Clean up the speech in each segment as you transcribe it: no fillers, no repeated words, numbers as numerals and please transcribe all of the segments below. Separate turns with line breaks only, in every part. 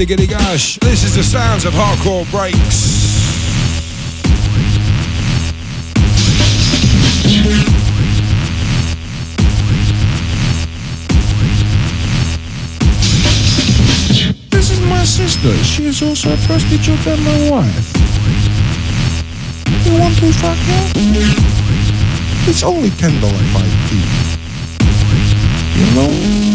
Giggity gosh. This is the sounds of Hardcore Breaks.
This is my sister. She is also a prostitute and my wife. You want to fuck her? It's only $10.05p. You know?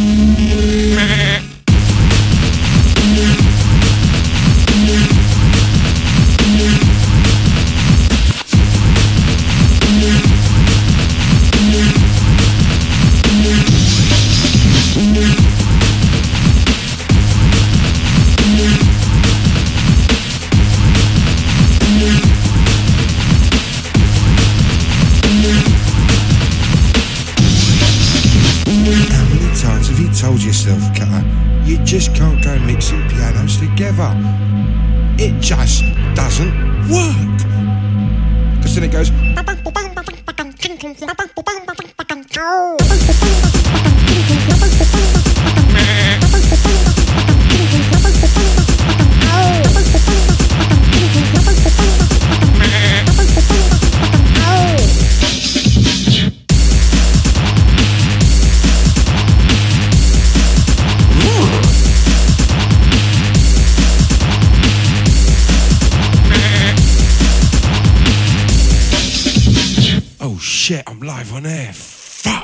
Told yourself, Cutter, you just can't go mixing pianos together. It just doesn't work. Because then it goes. Shit, I'm live on air. Fuck.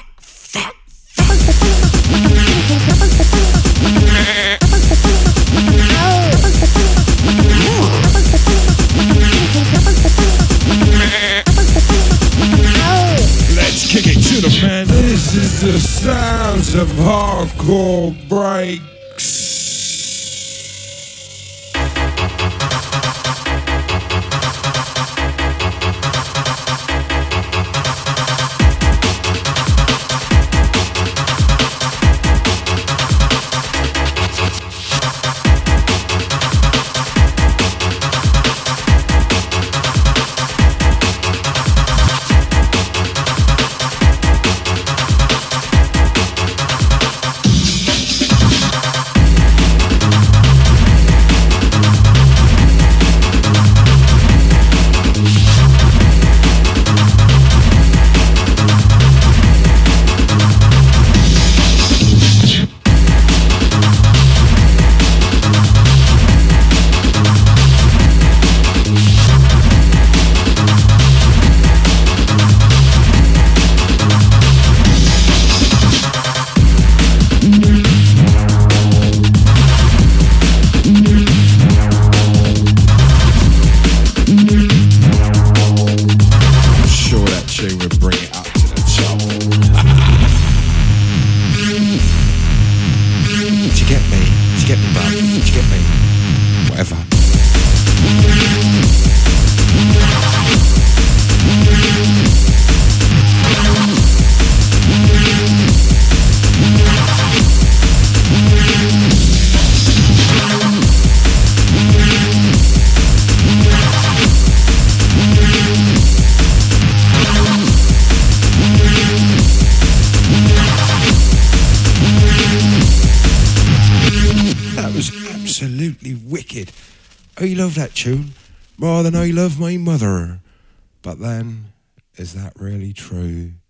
Let's kick it to the man. This is the sounds of Hardcore Breaks. Absolutely wicked. I love that tune more than I love my mother. But then, is that really true?